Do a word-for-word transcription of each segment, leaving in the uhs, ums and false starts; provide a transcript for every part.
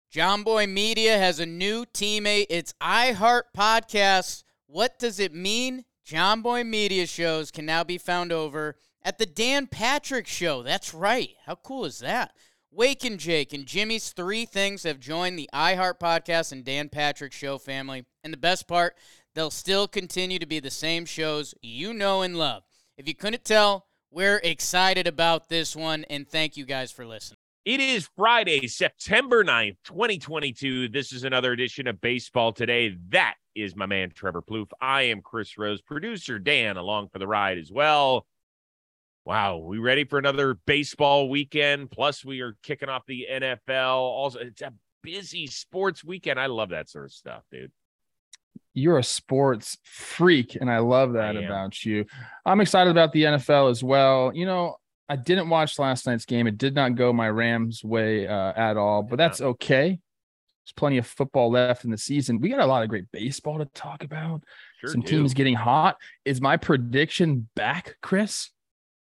John Boy Media has a new teammate. It's iHeart Podcasts. What does it mean? John Boy Media shows can now be found over at the Dan Patrick Show. That's right. How cool is that? Wake and Jake and Jimmy's Three Things have joined the iHeart Podcast and Dan Patrick Show family. And the best part, they'll still continue to be the same shows you know and love. If you couldn't tell, we're excited about this one, and thank you guys for listening. It is Friday, September ninth, twenty twenty-two. This is another edition of Baseball Today. That is my man, Trevor Plouffe. I am Chris Rose, producer Dan, along for the ride as well. Wow, we ready for another baseball weekend? Plus, we are kicking off the N F L. Also, it's a busy sports weekend. I love that sort of stuff, dude. You're a sports freak, and I love that I about you. I'm excited about the N F L as well. You know, I didn't watch last night's game. It did not go my Rams' way uh, at all, but that's okay. There's plenty of football left in the season. We got a lot of great baseball to talk about. Sure Some do. teams getting hot. Is my prediction back, Chris?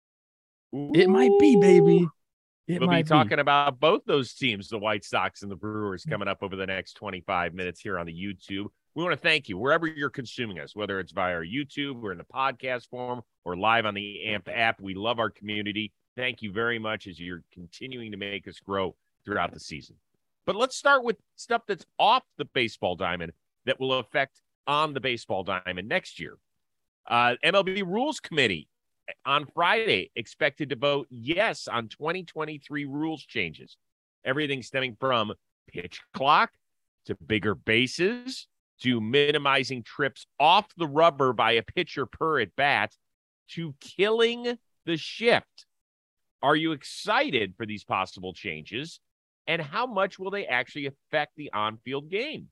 Ooh. It might be, baby. It we'll might be talking be. about both those teams, the White Sox and the Brewers, coming up over the next twenty-five minutes here on the YouTube. We want to thank you wherever you're consuming us, whether it's via our YouTube or in the podcast form or live on the A M P app. We love our community. Thank you very much as you're continuing to make us grow throughout the season. But let's start with stuff that's off the baseball diamond that will affect on the baseball diamond next year. Uh, M L B Rules Committee on Friday expected to vote yes on twenty twenty-three rules changes. Everything stemming from pitch clock to bigger bases to minimizing trips off the rubber by a pitcher per at bat to killing the shift. Are you excited for these possible changes? And how much will they actually affect the on-field game?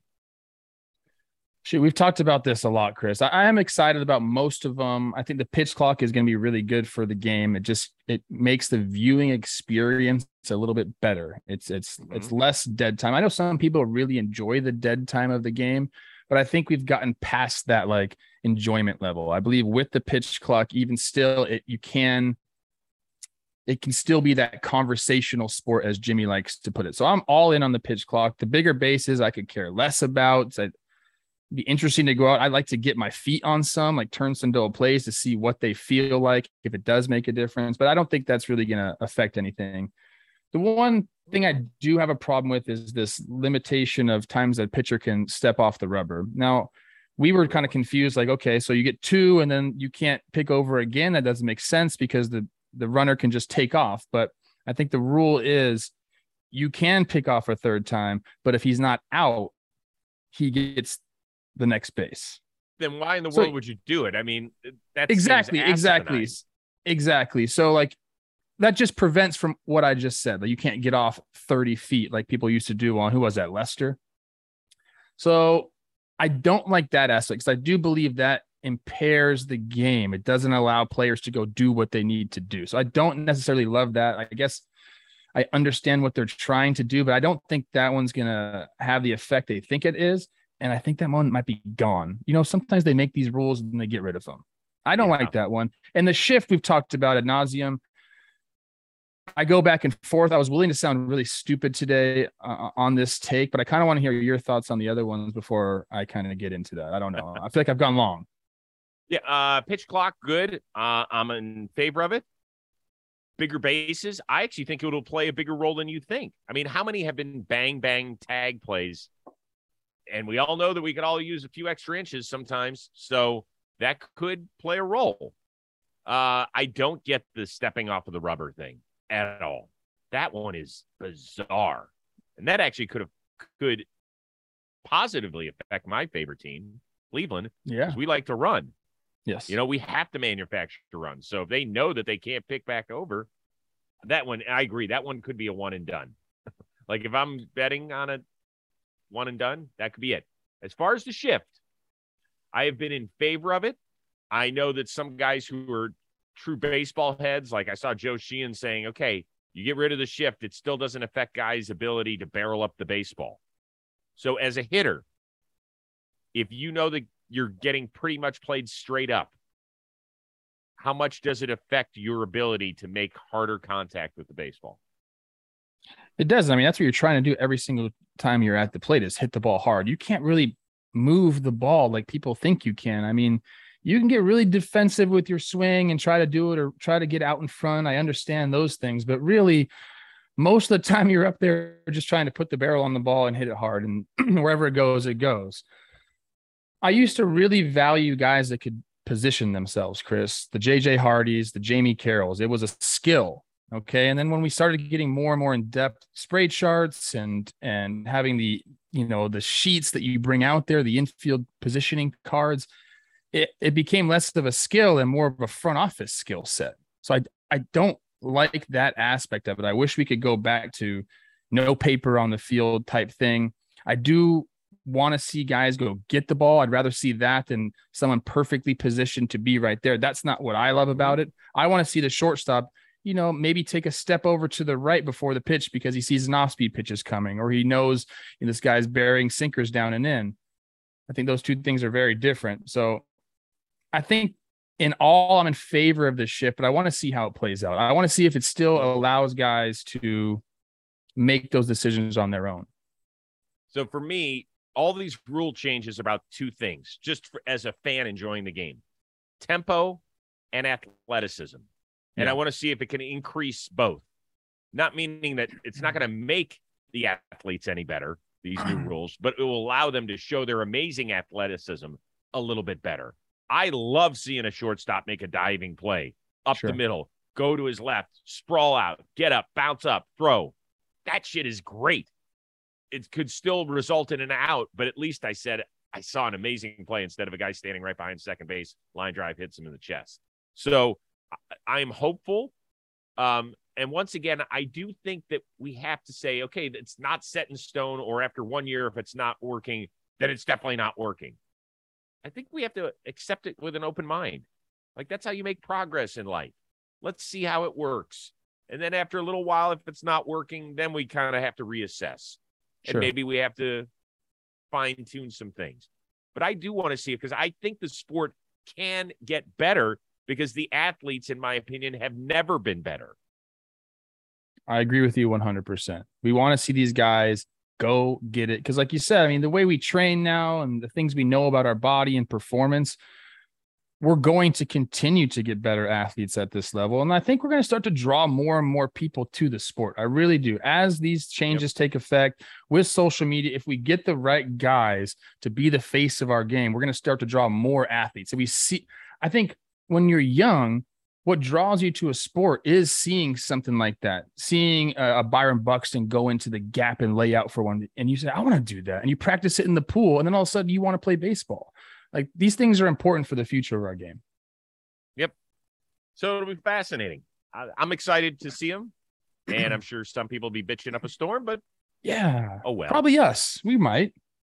Shoot, we've talked about this a lot, Chris. I, I am excited about most of them. I think the pitch clock is going to be really good for the game. It just it makes the viewing experience a little bit better. It's it's mm-hmm. it's less dead time. I know some people really enjoy the dead time of the game, but I think we've gotten past that like enjoyment level. I believe with the pitch clock, even still, it you can. It can still be that conversational sport, as Jimmy likes to put it. So I'm all in on the pitch clock. The bigger bases I could care less about. So it'd be interesting to go out. I'd like to get my feet on some, like turn some double plays to see what they feel like, if it does make a difference. But I don't think that's really going to affect anything. The one thing I do have a problem with is this limitation of times that pitcher can step off the rubber. Now, we were kind of confused, like, okay, so you get two and then you can't pick over again. That doesn't make sense because the the runner can just take off. But I think the rule is you can pick off a third time, but if he's not out, he gets the next base. Then why in the so, world would you do it? I mean, that's exactly, exactly, exactly. So like that just prevents from what I just said. Like you can't get off thirty feet like people used to do on, who was that, Lester? So I don't like that aspect because I do believe that impairs the game. It doesn't allow players to go do what they need to do. So I don't necessarily love that. I guess I understand what they're trying to do, but I don't think that one's going to have the effect they think it is. And I think that one might be gone. You know, sometimes they make these rules and they get rid of them. I don't yeah. like that one. And the shift we've talked about ad nauseum. I go back and forth. I was willing to sound really stupid today uh, on this take, but I kind of want to hear your thoughts on the other ones before I kind of get into that. I don't know. I feel like I've gone long. Yeah, uh, pitch clock, good. Uh, I'm in favor of it. Bigger bases, I actually think it will play a bigger role than you think. I mean, how many have been bang, bang tag plays? And we all know that we could all use a few extra inches sometimes, so that could play a role. Uh, I don't get the stepping off of the rubber thing at all. That one is bizarre. And that actually could have could positively affect my favorite team, Cleveland, yeah, because we like to run. Yes. You know, we have to manufacture runs. So if they know that they can't pick back over, that one, I agree, that one could be a one and done. Like if I'm betting on a one and done, that could be it. As far as the shift, I have been in favor of it. I know that some guys who are true baseball heads, like I saw Joe Sheehan saying, okay, you get rid of the shift, it still doesn't affect guys' ability to barrel up the baseball. So as a hitter, if you know that you're getting pretty much played straight up, how much does it affect your ability to make harder contact with the baseball? It does. I mean, that's what you're trying to do every single time you're at the plate is hit the ball hard. You can't really move the ball like people think you can. I mean, you can get really defensive with your swing and try to do it or try to get out in front. I understand those things, but really most of the time you're up there just trying to put the barrel on the ball and hit it hard, and wherever it goes, it goes. I used to really value guys that could position themselves, Chris, the J J Hardys, the Jamie Carrolls. It was a skill. Okay. And then when we started getting more and more in depth spray charts and, and having the, you know, the sheets that you bring out there, the infield positioning cards, it, it became less of a skill and more of a front office skill set. So I, I don't like that aspect of it. I wish we could go back to no paper on the field type thing. I do want to see guys go get the ball. I'd rather see that than someone perfectly positioned to be right there. That's not what I love about it. I want to see the shortstop, you know, maybe take a step over to the right before the pitch because he sees an off-speed pitch is coming, or he knows, you know, this guy's burying sinkers down and in. I think those two things are very different. So I think in all, I'm in favor of this shift, but I want to see how it plays out. I want to see if it still allows guys to make those decisions on their own. So for me, all these rule changes are about two things, just for, as a fan enjoying the game: tempo and athleticism. And Yeah. I want to see if it can increase both. Not meaning that it's not going to make the athletes any better, these new rules, but it will allow them to show their amazing athleticism a little bit better. I love seeing a shortstop make a diving play up Sure. the middle, go to his left, sprawl out, get up, bounce up, throw. That shit is great. It could still result in an out, but at least I said I saw an amazing play instead of a guy standing right behind second base, line drive hits him in the chest. So I'm hopeful. Um, and once again, I do think that we have to say, okay, it's not set in stone, or after one year, if it's not working, then it's definitely not working. I think we have to accept it with an open mind. Like, that's how you make progress in life. Let's see how it works. And then after a little while, if it's not working, then we kind of have to reassess. Sure. And maybe we have to fine tune some things. But I do want to see it because I think the sport can get better, because the athletes, in my opinion, have never been better. I agree with you one hundred percent. We want to see these guys go get it. Because like you said, I mean, the way we train now and the things we know about our body and performance, we're going to continue to get better athletes at this level. And I think we're going to start to draw more and more people to the sport. I really do. As these changes yep. take effect with social media, if we get the right guys to be the face of our game, we're going to start to draw more athletes. So we see, I think when you're young, what draws you to a sport is seeing something like that, seeing a, a Byron Buxton go into the gap and lay out for one. And you say, I want to do that. And you practice it in the pool. And then all of a sudden you want to play baseball. Like, these things are important for the future of our game. Yep. So it'll be fascinating. I, I'm excited to see them. And I'm sure some people will be bitching up a storm, but yeah. Oh, well. Probably us. We might.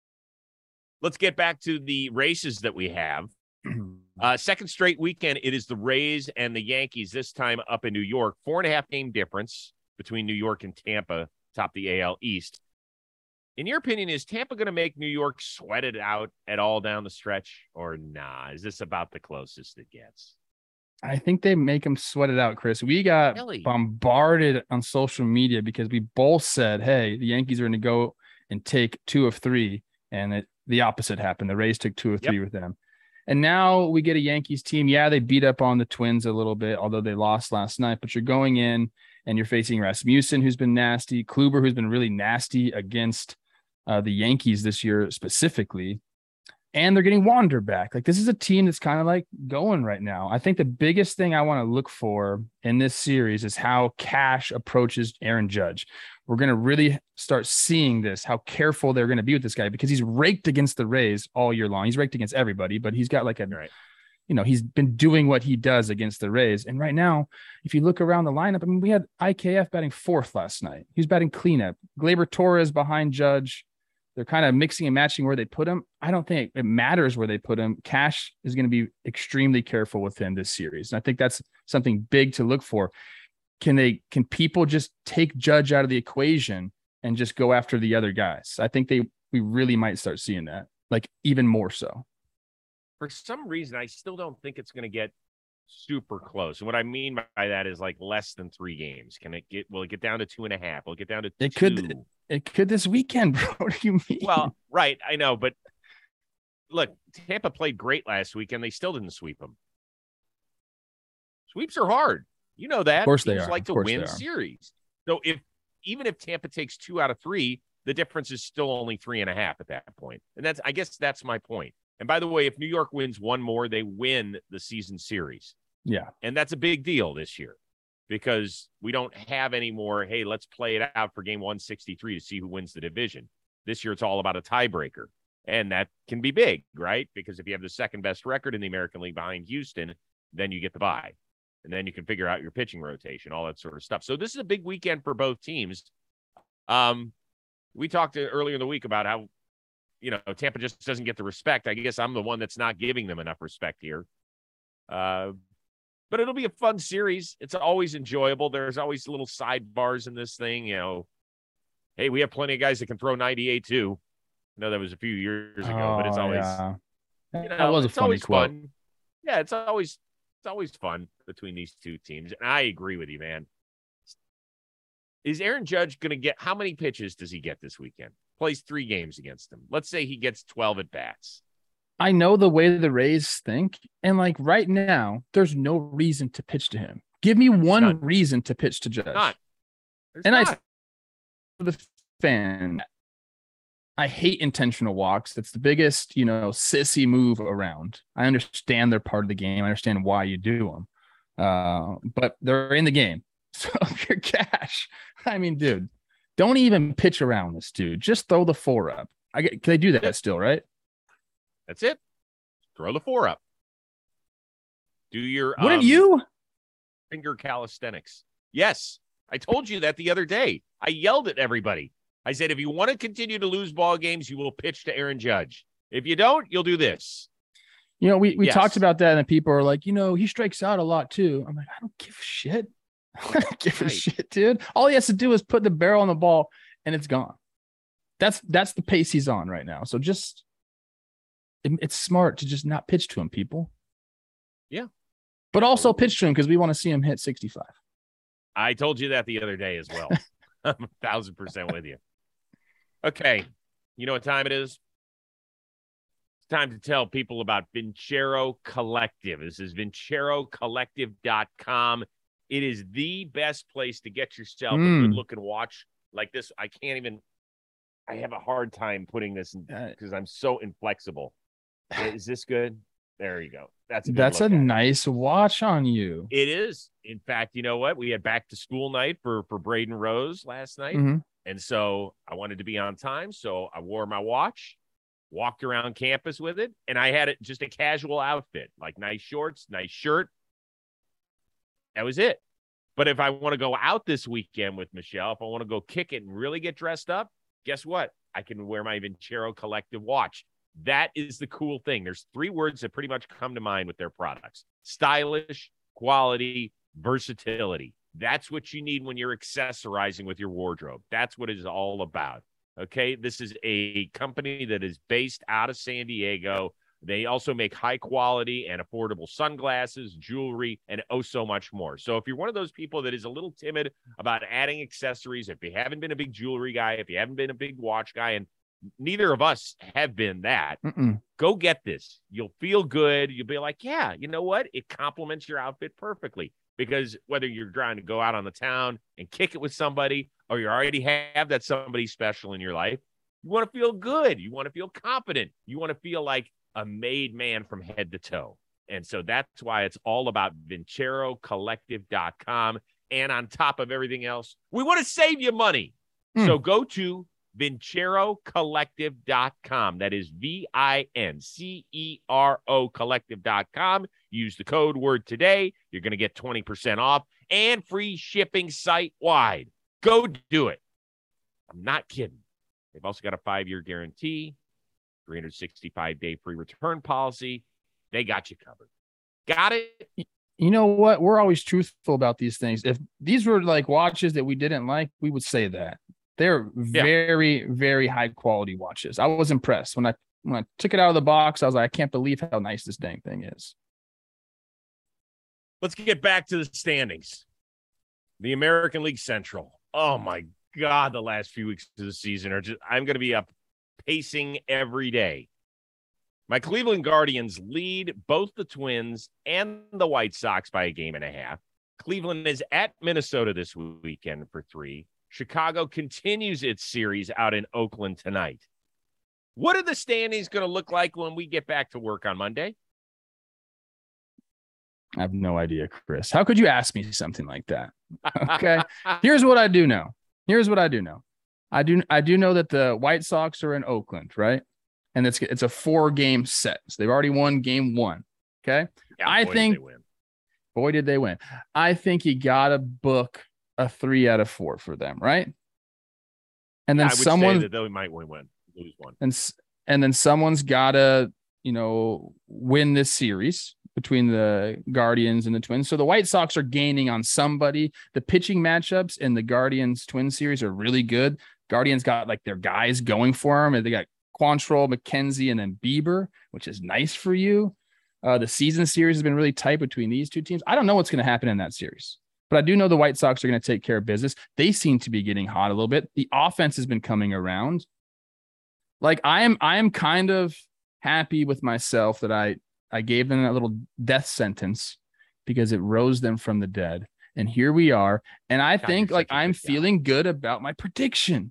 Let's get back to the races that we have. Uh, second straight weekend, it is the Rays and the Yankees, this time up in New York. Four and a half game difference between New York and Tampa, top the A L East. In your opinion, is Tampa going to make New York sweat it out at all down the stretch, or nah? Is this about the closest it gets? I think they make them sweat it out, Chris. We got really? bombarded on social media because we both said, hey, the Yankees are going to go and take two of three, and it, the opposite happened. The Rays took two of three yep. with them. And now we get a Yankees team. Yeah, they beat up on the Twins a little bit, although they lost last night. But you're going in and you're facing Rasmussen, who's been nasty, Kluber, who's been really nasty against uh, the Yankees this year specifically. And they're getting Wander back. Like, this is a team that's kind of like going right now. I think the biggest thing I want to look for in this series is how Cash approaches Aaron Judge. We're going to really start seeing this, how careful they're going to be with this guy, because he's raked against the Rays all year long. He's raked against everybody, but he's got like a, right. you know, he's been doing what he does against the Rays. And right now, if you look around the lineup, I mean, we had I K F batting fourth last night. He was batting cleanup. Gleyber Torres behind Judge. They're kind of mixing and matching where they put him. I don't think it matters where they put him. Cash is going to be extremely careful with him this series. And I think that's something big to look for. Can they, can people just take Judge out of the equation and just go after the other guys? I think they, we really might start seeing that, like, even more so. For some reason, I still don't think it's going to get super close. And what I mean by that is like less than three games. Can it get, will it get down to two and a half? Will it get down to it two? could, it could this weekend, bro. What do you mean? Well, right. I know, but look, Tampa played great last week and they still didn't sweep them. Sweeps are hard. You know that. Of course Teams they are. like of to course win series. So if, even if Tampa takes two out of three, the difference is still only three and a half at that point. And that's, I guess that's my point. And by the way, if New York wins one more, they win the season series. Yeah. And that's a big deal this year because we don't have any more, hey, let's play it out for game one sixty-three to see who wins the division. This year, it's all about a tiebreaker. And that can be big, right? Because if you have the second best record in the American League behind Houston, then you get the bye. And then you can figure out your pitching rotation, all that sort of stuff. So this is a big weekend for both teams. Um, we talked earlier in the week about how, you know, Tampa just doesn't get the respect. I guess I'm the one that's not giving them enough respect here. Uh, but it'll be a fun series. It's always enjoyable. There's always little sidebars in this thing. You know, hey, we have plenty of guys that can throw ninety-eight too. I know that was a few years ago, oh, but it's always, yeah. you know, that was a it's funny always quote. fun. Yeah, it's always, it's always fun between these two teams. And I agree with you, man. Is Aaron Judge going to get, how many pitches does he get this weekend? Plays three games against them. Let's say he gets twelve at bats. I know the way the Rays think. And like right now, there's no reason to pitch to him. Give me one None. reason to pitch to Judge. Not. There's and not. I, for the fan, I hate intentional walks. It's the biggest, you know, sissy move around. I understand they're part of the game. I understand why you do them. Uh, but they're in the game. So if you're Cash, I mean, dude, don't even pitch around this dude. Just throw the four up. I get, can they do that Yeah. still, right? That's it. Throw the four up. Do your Wouldn't um, you? finger calisthenics. Yes. I told you that the other day. I yelled at everybody. I said, if you want to continue to lose ball games, you will pitch to Aaron Judge. If you don't, you'll do this. You know, we, we Yes. talked about that, and then people are like, you know, he strikes out a lot too. I'm like, I don't give a shit. I don't give a Right. shit, dude. All he has to do is put the barrel on the ball, and it's gone. That's that's the pace he's on right now. So just, it, it's smart to just not pitch to him, people. Yeah. But also pitch to him because we want to see him hit sixty-five. I told you that the other day as well. I'm a thousand percent with you. Okay. You know what time it is? It's time to tell people about Vincero Collective. This is vincero collective dot com. It is the best place to get yourself Mm. a good looking watch like this. I can't even, I have a hard time putting this in Uh, because I'm so inflexible. Is this good? There you go. That's a good That's a look at it. nice watch on you. It is. In fact, you know what? We had back to school night for, for Braden Rose last night. Mhm. And so I wanted to be on time. So I wore my watch, walked around campus with it, and I had it just a casual outfit, like nice shorts, nice shirt. That was it. But if I want to go out this weekend with Michelle, if I want to go kick it and really get dressed up, guess what? I can wear my Vincero Collective watch. That is the cool thing. There's three words that pretty much come to mind with their products: stylish, quality, versatility. That's what you need when you're accessorizing with your wardrobe. That's what it is all about. Okay. This is a company that is based out of San Diego. They also make high quality and affordable sunglasses, jewelry, and oh so much more. So if you're one of those people that is a little timid about adding accessories, if you haven't been a big jewelry guy, if you haven't been a big watch guy, and neither of us have been that, Mm-mm. go get this. You'll feel good. You'll be like, yeah, you know what? It complements your outfit perfectly. Because whether you're trying to go out on the town and kick it with somebody, or you already have that somebody special in your life, you want to feel good. You want to feel confident. You want to feel like a made man from head to toe. And so that's why it's all about vincero collective dot com. And on top of everything else, we want to save you money. Mm. So go to vincero collective dot com. That is V I N C E R O collective dot com. Use the code word today. You're going to get twenty percent off and free shipping site wide. Go do it. I'm not kidding. They've also got a five-year guarantee, three hundred sixty-five day free return policy. They got you covered. Got it? You know what? We're always truthful about these things. If these were like watches that we didn't like, we would say that. They're very, very high quality watches. I was impressed when I when I took it out of the box. I was like, I can't believe how nice this dang thing is. Let's get back to the standings. The American League Central. Oh, my God, the last few weeks of the season are just, I'm going to be up pacing every day. My Cleveland Guardians lead both the Twins and the White Sox by a game and a half. Cleveland is at Minnesota this weekend for three. Chicago continues its series out in Oakland tonight. What are the standings going to look like when we get back to work on Monday? I have no idea, Chris. How could you ask me something like that? Okay. Here's what I do know. Here's what I do know. I do I do know that the White Sox are in Oakland, right? And it's it's a four-game set. So they've already won game one. Okay. Yeah, I boy, think did they win. boy, did they win. I think you gotta book a three out of four for them, right? And then I would someone say that they might win, win, lose one. and and then someone's gotta, you know, win this series between the Guardians and the Twins. So the White Sox are gaining on somebody. The pitching matchups in the Guardians Twin series are really good. Guardians got like their guys going for them, and they got Quantrill, McKenzie, and then Bieber, which is nice for you. Uh, the season series has been really tight between these two teams. I don't know what's going to happen in that series, but I do know the White Sox are going to take care of business. They seem to be getting hot a little bit. The offense has been coming around. Like I am, I am kind of happy with myself that I, I gave them that little death sentence because it rose them from the dead. And here we are. And I God, think like I'm good feeling good about my prediction.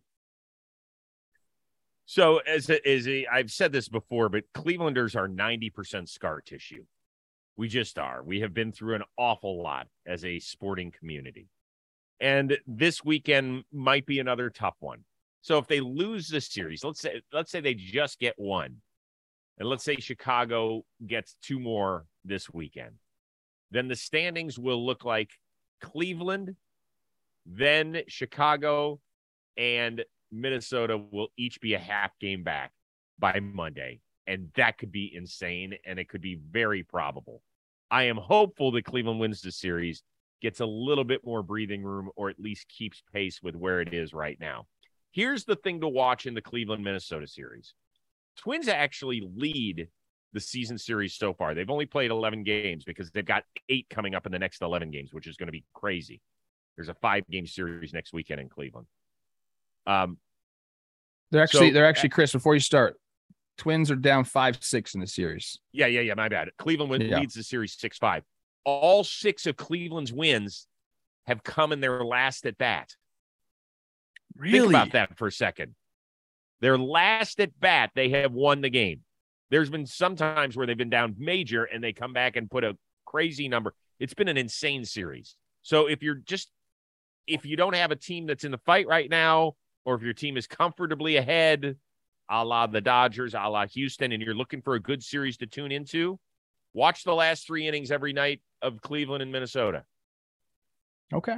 So as a, as a, I've said this before, but Clevelanders are ninety percent scar tissue. We just are. We have been through an awful lot as a sporting community. And this weekend might be another tough one. So if they lose this series, let's say, let's say they just get one. And let's say Chicago gets two more this weekend. Then the standings will look like Cleveland, then Chicago, and Minnesota will each be a half game back by Monday. And that could be insane, and it could be very probable. I am hopeful that Cleveland wins the series, gets a little bit more breathing room, or at least keeps pace with where it is right now. Here's the thing to watch in the Cleveland-Minnesota series. Twins actually lead the season series so far. They've only played eleven games because they've got eight coming up in the next eleven games, which is going to be crazy. There's a five-game series next weekend in Cleveland. Um, They're actually, so, they're actually, Chris, before you start, Twins are down five six in the series. Yeah, yeah, yeah, my bad. Cleveland win, yeah. leads the series six five. All six of Cleveland's wins have come in their last at bat. Really? Think about that for a second. Their last at bat, they have won the game. There's been some times where they've been down major and they come back and put a crazy number. It's been an insane series. So if you're just, if you don't have a team that's in the fight right now, or if your team is comfortably ahead, a la the Dodgers, a la Houston, and you're looking for a good series to tune into, watch the last three innings every night of Cleveland and Minnesota. Okay.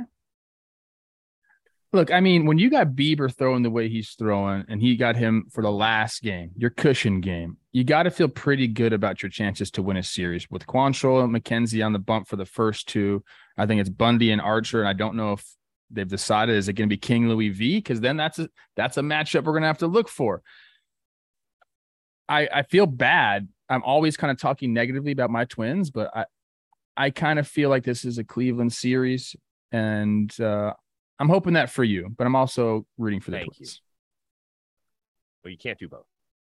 Look, I mean, when you got Bieber throwing the way he's throwing, and he got him for the last game, your cushion game, you got to feel pretty good about your chances to win a series. With Quantrill and McKenzie on the bump for the first two, I think it's Bundy and Archer, and I don't know if they've decided, is it going to be King Louis V? Because then that's a, that's a matchup we're going to have to look for. I, I feel bad. I'm always kind of talking negatively about my Twins, but I, I kind of feel like this is a Cleveland series, and uh, I'm hoping that for you, but I'm also rooting for the Thank Twins. You. Well, you can't do both.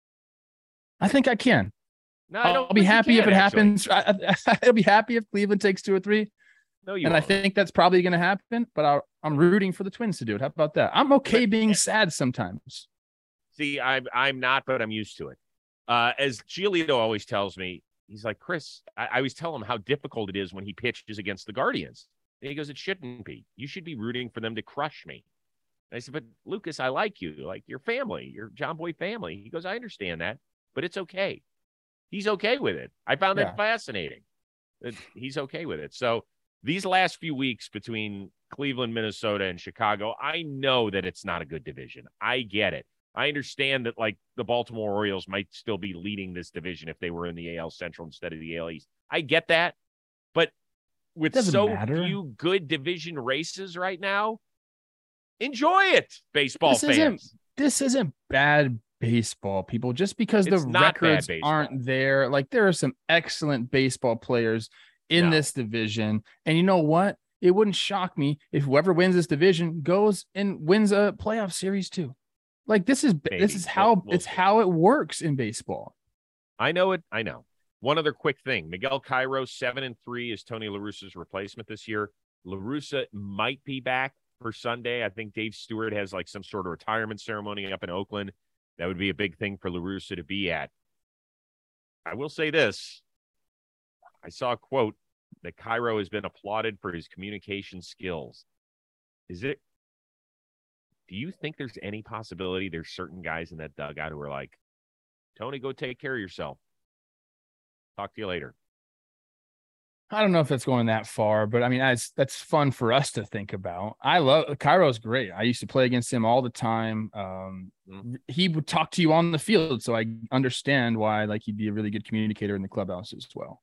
I think I can. No, I don't I'll be think you happy if can, it actually. happens. I, I, I'll be happy if Cleveland takes two or three. No, you and won't. I think that's probably going to happen, but I'll, I'm rooting for the Twins to do it. How about that? I'm okay being sad sometimes. See, I'm I'm not, but I'm used to it. Uh, as Giolito always tells me, he's like, Chris, I, I always tell him how difficult it is when he pitches against the Guardians. And he goes, it shouldn't be. You should be rooting for them to crush me. And I said, but Lucas, I like you. Like, your family, your John Boy family. He goes, I understand that, but it's okay. He's okay with it. I found Yeah. that fascinating. That he's okay with it. So these last few weeks between Cleveland, Minnesota, and Chicago, I know that it's not a good division. I get it. I understand that, like, the Baltimore Orioles might still be leading this division if they were in the A L Central instead of the A L East. I get that. But with Doesn't so matter. few good division races right now, enjoy it, baseball This fans. isn't, this isn't bad baseball, people. Just because It's the not bad records baseball. aren't there. Like, there are some excellent baseball players in No. this division. And you know what? It wouldn't shock me if whoever wins this division goes and wins a playoff series too. Like this is Maybe. this is how We'll- we'll it's see. how it works in baseball. I know it. I know. One other quick thing. Miguel Cairo, seven and three, is Tony La Russa's replacement this year. La Russa might be back for Sunday. I think Dave Stewart has like some sort of retirement ceremony up in Oakland. That would be a big thing for La Russa to be at. I will say this. I saw a quote that Cairo has been applauded for his communication skills. Is it? Do you think there's any possibility there's certain guys in that dugout who are like, Tony, go take care of yourself. Talk to you later. I don't know if that's going that far, but I mean, that's that's fun for us to think about. I love Cairo's great. I used to play against him all the time. Um, Mhm. He would talk to you on the field, so I understand why like he'd be a really good communicator in the clubhouse as well.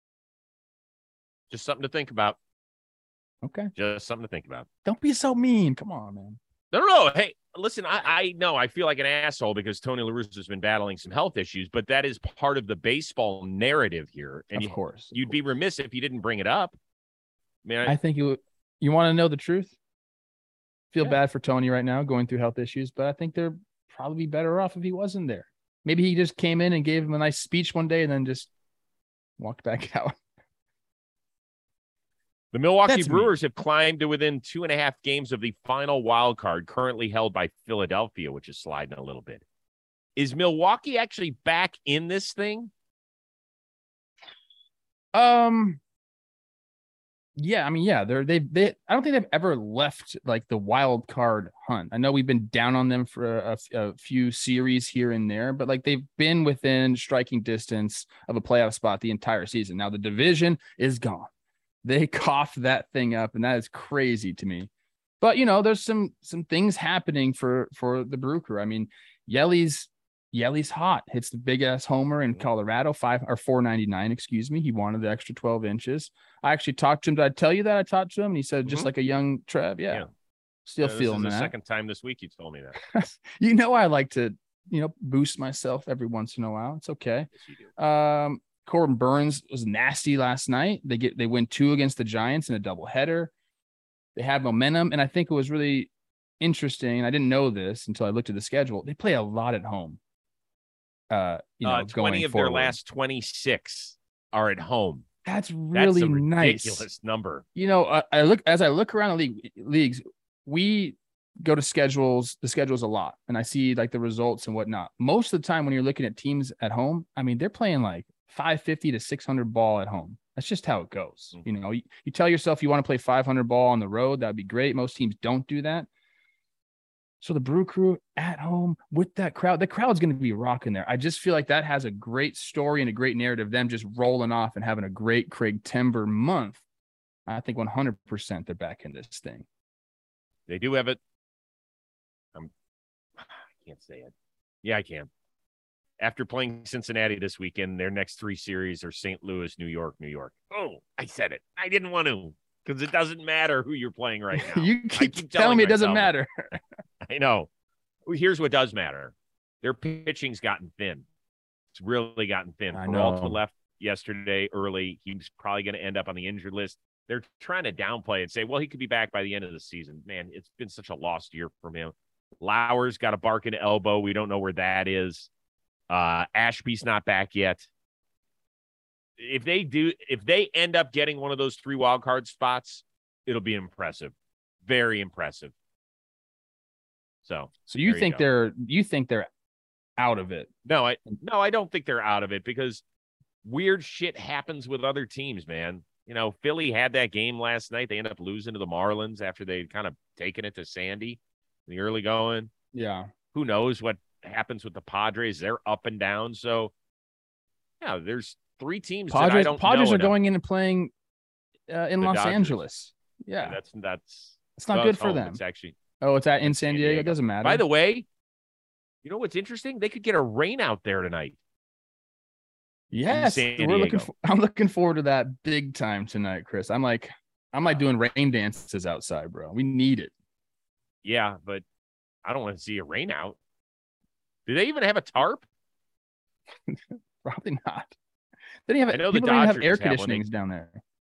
Just something to think about. Okay, Just something to think about. don't be so mean. Come on, man. No, no, no. Hey, listen, I, I know I feel like an asshole because Tony La Russa has been battling some health issues, but that is part of the baseball narrative here. And Of you, course, of you'd be course. remiss if you didn't bring it up. I mean, I, I think you you want to know the truth. Feel Yeah. bad for Tony right now going through health issues, but I think they're probably better off if he wasn't there. Maybe he just came in and gave him a nice speech one day and then just walked back out. the Milwaukee That's me. Brewers have climbed to within two and a half games of the final wild card, currently held by Philadelphia, which is sliding a little bit. Is Milwaukee actually back in this thing? Um, yeah, I mean, yeah, they're they they. I don't think they've ever left like the wild card hunt. I know we've been down on them for a, a few series here and there, but like they've been within striking distance of a playoff spot the entire season. Now the division is gone. They coughed that thing up, and that is crazy to me. But you know, there's some some things happening for for the Brew Crew. I mean, Yelly's Yelly's hot. Hits the big ass homer in Colorado, five or four ninety-nine, excuse me. He wanted the extra twelve inches. I actually talked to him. Did I tell you that I talked to him? And he said, just Mhm. like a young Trev. Yeah. Yeah. Still Uh, this feeling is the that. second time this week you told me that. You know, I like to, you know, boost myself every once in a while. It's okay. Yes, you do. Um, Corbin Burns was nasty last night. They get they win two against the Giants in a doubleheader. They have momentum, and I think it was really interesting. I didn't know this until I looked at the schedule. They play a lot at home. Uh, you know, uh, twenty going of forward. their last twenty-six are at home. That's That's really a nice. ridiculous number. You know, I, I look as I look around the league leagues. We go to schedules, the schedules a lot, and I see like the results and whatnot. Most of the time, when you're looking at teams at home, I mean, they're playing like five fifty to six hundred ball at home. That's just how it goes. Mhm. You know, you, you tell yourself you want to play five hundred ball on the road. That'd be great. Most teams don't do that. So the Brew Crew at home with that crowd, the crowd's going to be rocking there. I just feel like that has a great story and a great narrative. Them just rolling off and having a great Craig Timber month. I think one hundred percent they're back in this thing. They do have it. I'm, I can't say it. Yeah, I can. After playing Cincinnati this weekend, their next three series are Saint Louis, New York, New York. Oh, I said it. I didn't want to because it doesn't matter who you're playing right now. You I keep, keep telling me it doesn't myself matter. I know. Here's what does matter. Their pitching's gotten thin. It's really gotten thin. I Peralta know. left yesterday early. He's probably going to end up on the injured list. They're trying to downplay and say, well, he could be back by the end of the season. Man, it's been such a lost year from him. Lauer's got a barking elbow. We don't know where that is. Uh, Ashby's not back yet. If they do, if they end up getting one of those three wild card spots, it'll be impressive. Very impressive. So, So you There you think go. they're you think they're out of it? no, I no, I don't think they're out of it because weird shit happens with other teams, man. You know, Philly had that game last night. They ended up losing to the Marlins after they'd kind of taken it to Sandy in the early going. Yeah. Who knows what happens with the Padres? They're up and down. So, yeah, there's three teams that I Padres don't Padres know are enough. going in and playing uh, in The Los Dodgers. Angeles. Yeah. That's that's It's not well, good it's for home. them. It's actually. Oh, it's at in it's San San Diego. It Diego. doesn't matter. By the way, you know what's interesting? They could get a rain out there tonight. yes, San we're looking. Diego. For, I'm looking forward to that big time tonight, Chris. I'm like, I'm like doing rain dances outside, bro. We need it. Yeah, but I don't want to see a rain out. Do they even have a tarp? Probably not. They don't I have. know the People don't even have Dodgers air have one. They- conditionings down there.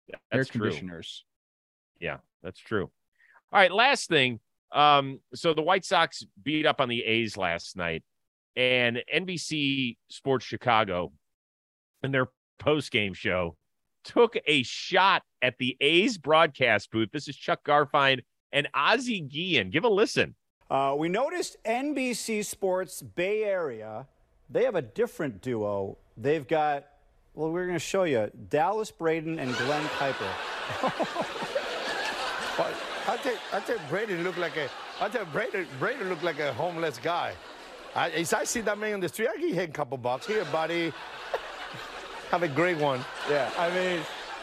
That's air true. conditioners. Yeah, that's true. All right, last thing. Um, so the White Sox beat up on the A's last night, and N B C Sports Chicago, in their post-game show, took a shot at the A's broadcast booth. This is Chuck Garfien and Ozzie Guillen. Give a listen. Uh, we noticed N B C Sports Bay Area, they have a different duo. They've got, well, we're going to show you, Dallas Braden and Glenn Kuiper. Well, I think I think Brady look like a I think Brady Brady look like a homeless guy. I, as I see that man on the street, I give him a couple bucks. Here, buddy. Have a great one. Yeah, I mean,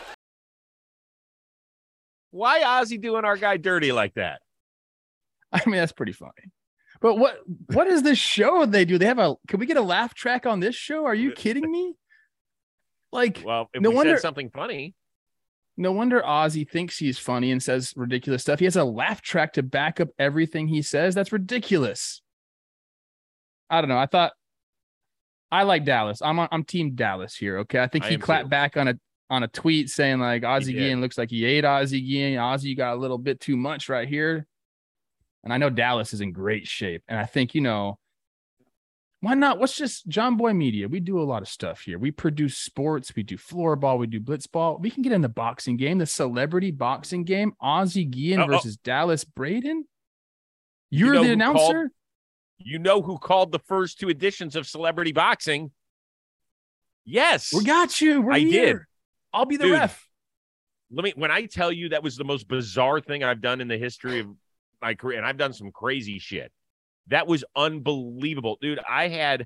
Why Ozzie doing our guy dirty like that? I mean, that's pretty funny. But what what is this show they do? They have a can we get a laugh track on this show? Are you kidding me? Like, Well, if no we wonder said something funny, no wonder Ozzie thinks he's funny and says ridiculous stuff. He has a laugh track to back up everything he says. That's ridiculous. I don't know. I thought I like Dallas. I'm on, I'm team Dallas here. Okay. I think I he am clapped too. back on a on a tweet saying like Ozzie He did. Guillen looks like he ate Ozzie Guillen. Ozzie got a little bit too much right here. And I know Dallas is in great shape. And I think, you know, why not? What's just John Boy Media? We do a lot of stuff here. We produce sports. We do floorball. We do blitzball. We can get in the boxing game, the celebrity boxing game. Ozzie Guillen Oh, oh. versus Dallas Braden. You You're know the who announcer. called- you know who called the first two editions of Celebrity Boxing? Yes. We got you. We're I here. did. I'll be the Dude. ref. Let me, when I tell you that was the most bizarre thing I've done in the history of my career, and I've done some crazy shit. That was unbelievable. Dude, I had,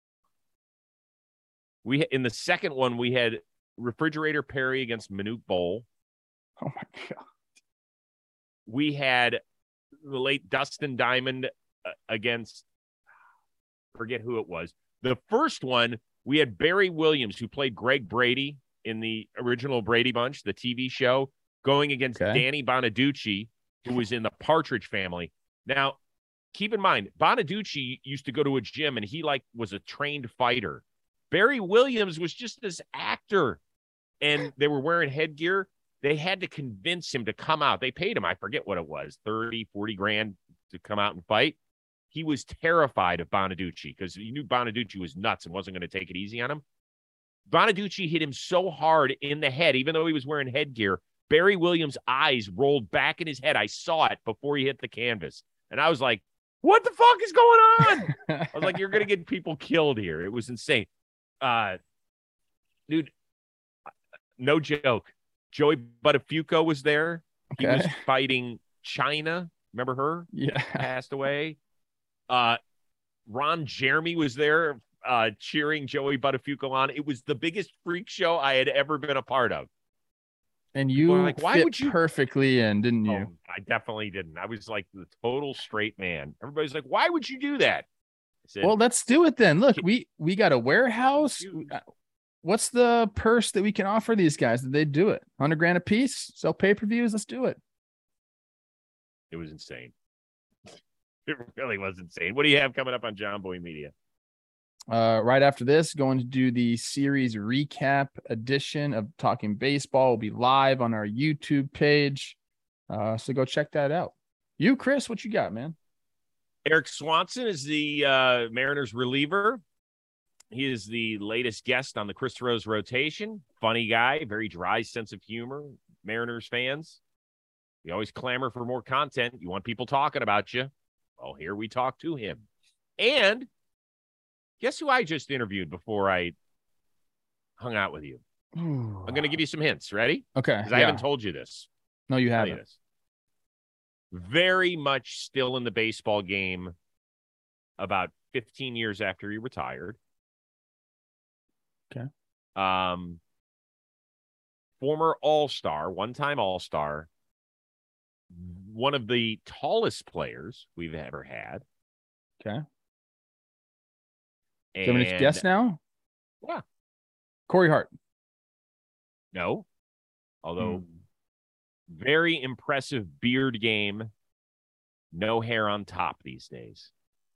we in the second one, we had Refrigerator Perry against Manute Bowl. Oh my God. We had the late Dustin Diamond uh, against, forget who it was. The first one, we had Barry Williams, who played Greg Brady in the original Brady Bunch, the T V show, going against Okay. Danny Bonaducci, who was in the Partridge Family. Now, keep in mind, Bonaducci used to go to a gym, and he like was a trained fighter. Barry Williams was just this actor, and they were wearing headgear. They had to convince him to come out. They paid him, I forget what it was, thirty, forty grand to come out and fight. He was terrified of Bonaducci because he knew Bonaducci was nuts and wasn't going to take it easy on him. Bonaducci hit him so hard in the head, even though he was wearing headgear, Barry Williams' eyes rolled back in his head. I saw it before he hit the canvas. And I was like, what the fuck is going on? I was like, you're going to get people killed here. It was insane. Uh, dude, no joke. Joey Buttafuoco was there. He Okay. was fighting China. Remember her? Yeah. Passed away. Uh, Ron Jeremy was there uh, cheering Joey Buttafuoco on. It was the biggest freak show I had ever been a part of. And People you are like, why fit would you- perfectly in, didn't you? Oh, I definitely didn't. I was like the total straight man. Everybody's like, why would you do that? I said, Well, let's do it then. Look, Can- we we got a warehouse. Dude. What's the purse that we can offer these guys that they do it? Hundred grand a piece, sell pay-per-views. Let's do it. it was insane. It really was insane. What do you have coming up on John Boy Media? Uh, right after this, going to do the series recap edition of Talking Baseball. Will be live on our YouTube page. Uh, so go check that out. You, Chris, what you got, man? Eric Swanson is the uh, Mariners reliever. He is the latest guest on the Chris Rose rotation. Funny guy, very dry sense of humor. Mariners fans, you always clamor for more content. You want people talking about you. Well, here we talk to him. And guess who I just interviewed before I hung out with you? I'm going to give you some hints. Ready? Okay. Because I yeah. haven't told you this. No, you Tell you haven't. this. Very much still in the baseball game about fifteen years after he retired. Okay. Um, former All-Star, one-time All-Star, one of the tallest players we've ever had. Okay. Do And you want me to guess now? Yeah. Corey Hart. No. Although Hmm. very impressive beard game. No hair on top these days.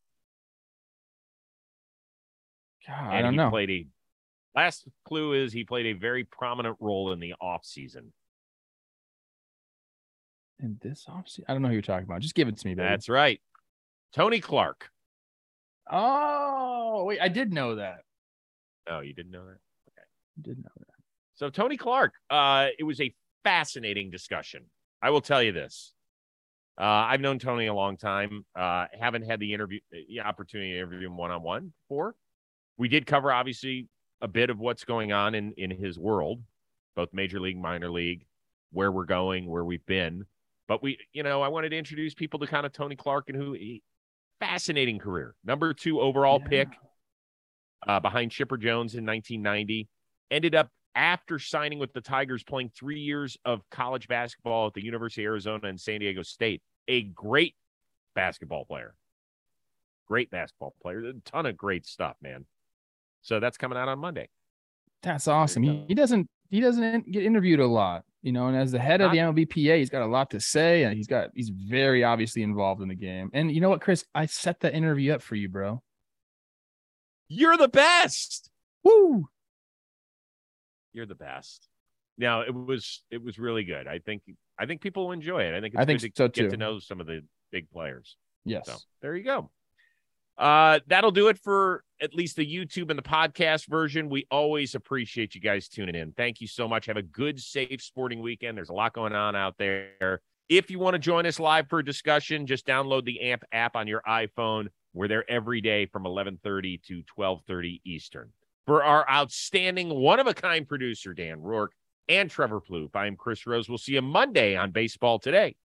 God, And I don't he know. played a last clue is he played a very prominent role in the offseason. in this offseason? I don't know who you're talking about. Just give it to me, baby. That's right. Tony Clark. Oh, wait, I did know that. Oh, you didn't know that? Okay. I did know that. So Tony Clark, uh, it was a fascinating discussion. I will tell you this. Uh, I've known Tony a long time. Uh, haven't had the interview, the opportunity to interview him one-on-one before. We did cover, obviously, a bit of what's going on in, in his world, both major league, minor league, where we're going, where we've been. But we, you know, I wanted to introduce people to kind of Tony Clark and who he, fascinating career. Number two overall Yeah. pick uh, behind Chipper Jones in nineteen ninety. Ended up after signing with the Tigers, playing three years of college basketball at the University of Arizona and San Diego State. A great basketball player. Great basketball player. A ton of great stuff, man. So that's coming out on Monday. That's awesome. He, he doesn't he doesn't get interviewed a lot, you know, and as the head of the M L B P A, he's got a lot to say, and he's got he's very obviously involved in the game. And you know what, Chris? I set the interview up for you, bro. You're the best. Woo! You're the best. Now it was it was really good. I think I think people will enjoy it. I think it's I think good to so, get too. to know some of the big players. Yes. So there you go. Uh, that'll do it for at least the YouTube and the podcast version. We always appreciate you guys tuning in. Thank you so much. Have a good, safe sporting weekend. There's a lot going on out there. If you want to join us live for a discussion, just download the A M P app on your iPhone. We're there every day from eleven thirty to twelve thirty Eastern. For our outstanding one-of-a-kind producer, Dan Rourke, and Trevor Plouffe, I'm Chris Rose. We'll see you Monday on Baseball Today.